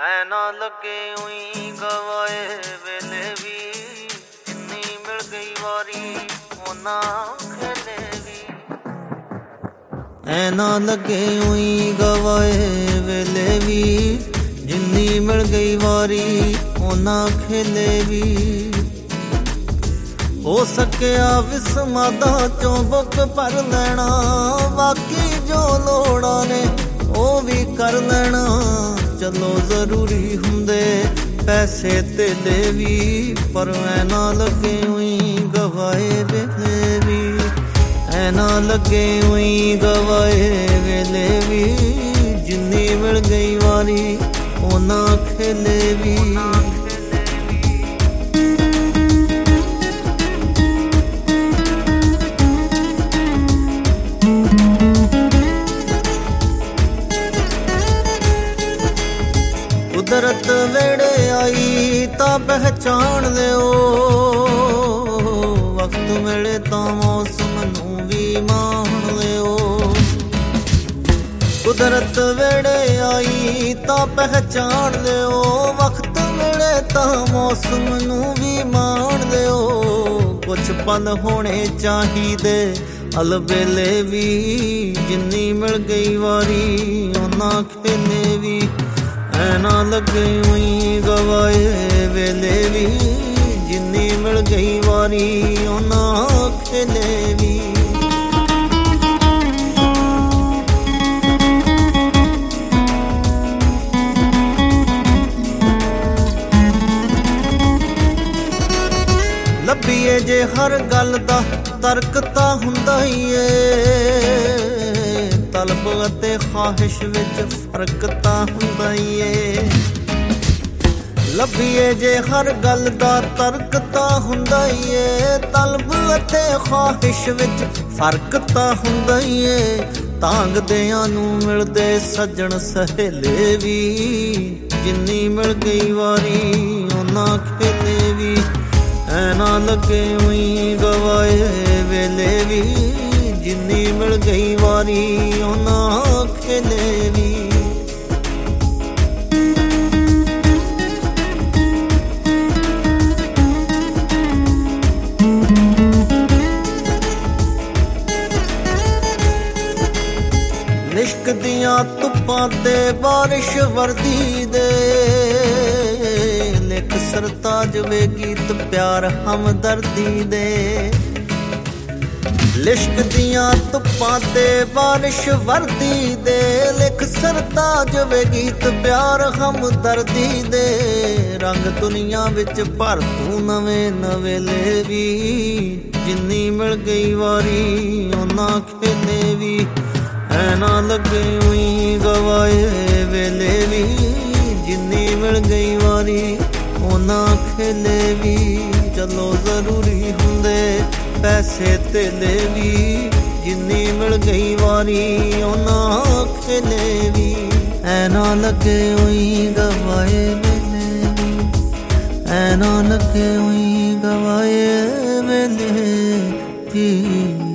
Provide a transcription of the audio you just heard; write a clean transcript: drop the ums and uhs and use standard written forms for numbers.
ਐ ਨਾ ਲੱਗੇ ਉਈ ਗਵਾਏ ਵੇਲੇ ਵੀ, ਜਿੰਨੀ ਮਿਲ ਗਈ ਵਾਰੀ ਉਹਨਾਂ ਖੇਲੇ ਵੀ। ਐ ਨਾ ਲੱਗੇ ਉਈ ਗਵਾਏ ਵੇਲੇ ਵੀ, ਜਿੰਨੀ ਮਿਲ ਗਈ ਵਾਰੀ ਉਹਨਾਂ ਖੇਲੇ ਵੀ। ਹੋ ਸਕਿਆ ਵਿਸਮਾਦਾ ਚੋਂ ਬੁੱਕ ਭਰ ਲੈਣਾ, ਬਾਕੀ ਜੋ ਲੋੜਾਂ ਨੇ ਉਹ ਵੀ ਕਰ ਲੈਣਾ। ਚਲੋ ਜ਼ਰੂਰੀ ਹੁੰਦੇ ਪੈਸੇ ਧੇਲੇ ਵੀ, ਪਰ ਐ ਨਾ ਲੱਗੇ ਉਈ ਗਵਾਏ ਵੇਲੇ ਵੀ। ਐ ਨਾ ਲੱਗੇ ਉਈ ਗਵਾਏ ਵੇਲੇ ਵੀ, ਜਿੰਨੀ ਮਿਲ ਗਈ ਵਾਰੀ ਉਹਨਾਂ ਖੇਲੇ ਵੀ। ਕੁਦਰਤ ਵੇੜੇ ਆਈ ਤਾਂ ਪਹਿਚਾਣ ਲਿਓ, ਵਕਤ ਮਿਲੇ ਤਾਂ ਮੌਸਮ ਨੂੰ ਵੀ ਮਾਣ ਲਿਓ। ਕੁਦਰਤ ਵੇੜੇ ਆਈ ਤਾਂ ਪਹਿਚਾਣ ਲਿਓ, ਵਕਤ ਮਿਲੇ ਤਾਂ ਮੌਸਮ ਨੂੰ ਵੀ ਮਾਣ ਲਿਓ। ਕੁਛ ਪਲ ਹੋਣੇ ਚਾਹੀਦੇ ਅਲਬੇਲੇ ਵੀ, ਜਿੰਨੀ ਮਿਲ ਗਈ ਵਾਰੀ ਉਹਨਾਂ ਖੇਲੇ ਵੀ। ਐ ਨਾ ਲੱਗੇ ਉਈ ਗਵਾਏ ਵੇਲੇ ਵੀ, ਜਿੰਨੀ ਮਿਲ ਗਈ ਵਾਰੀ ਉਹਨਾਂ ਖੇਲੇ ਵੀ। ਲੱਭੀਏ ਜੇ ਹਰ ਗੱਲ ਦਾ ਤਰਕ ਤਾਂ ਹੁੰਦਾ ਹੀ ਏ, ਤਲਬ ਅਤੇ ਖਾਹਿਸ਼ ਵਿੱਚ ਫਰਕ ਤਾਂ ਹੁੰਦਾ ਹੀ ਏ। ਲੱਭੀਏ ਜੇ ਹਰ ਗੱਲ ਦਾ ਤਰਕ ਤਾਂ ਹੁੰਦਾ ਹੀ ਏ, ਤਲਬ ਅਤੇ ਖਾਹਿਸ਼ ਵਿੱਚ ਫਰਕ ਤਾਂ ਹੁੰਦਾ ਹੀ ਏ। ਤਾਂਗਦਿਆਂ ਨੂੰ ਮਿਲਦੇ ਸੱਜਣ ਸਹੇਲੇ ਵੀ, ਜਿੰਨੀ ਮਿਲ ਗਈ ਵਾਰੀ ਉਹਨਾਂ ਖੇਲੇ ਵੀ। ਐ ਨਾ ਲੱਗੇ ਉਈ ਗਵਾਏ ਵੇਲੇ ਵੀ, ਜਿੰਨੀ ਮਿਲ ਗਈ ਵਾਰੀ ਉਹਨਾਂ ਖੇਲੇ ਵੀ। ਲਿਸ਼ਕਦੀਆਂ ਧੁੱਪਾਂ ਤੇ ਬਾਰਿਸ਼ ਵਰਦੀ ਦੇ, ਲਿਖ ਸਰਤਾਜ ਵੇ ਗੀਤ ਪਿਆਰ ਹਮਦਰਦੀ ਦੇ। ਲਿਸ਼ਕਦੀਆਂ ਧੁੱਪਾਂ ਤੇ ਬਾਰਿਸ਼ ਵਰਦੀ ਦੇ, ਲਿਖ ਸਰਤਾਜ ਵੇ ਗੀਤ ਪਿਆਰ ਹਮਦਰਦੀ ਦੇ। ਰੰਗ ਦੁਨੀਆ ਵਿੱਚ ਭਰ ਤੂੰ ਨਵੇਂ ਨਵੇਲੇ ਵੀ, ਜਿੰਨੀ ਮਿਲ ਗਈ ਵਾਰੀ ਉਹਨਾਂ ਖੇਲੇ ਵੀ। ਐ ਨਾ ਲੱਗੇ ਉਈ ਗਵਾਏ ਵੇਲੇ ਵੀ, ਜਿੰਨੀ ਮਿਲ ਗਈ ਵਾਰੀ ਉਹਨਾਂ ਖੇਲੇ ਵੀ। ਚਲੋ ਜ਼ਰੂਰੀ ਹੁੰਦੇ ਪੈਸੇ ਧੇਲੇ ਵੀ, ਜਿੰਨੀ ਮਿਲ ਗਈ ਵਾਰੀ ਉਹਨਾਂ ਖੇਲੇ ਵੀ। ਐ ਨਾ ਲੱਗੇ ਉਈ ਗਵਾਏ ਵੇਲੇ ਵੀ, ਐ ਨਾ ਲੱਗੇ ਉਈ ਗਵਾਏ ਵੇਲੇ ਵੀ।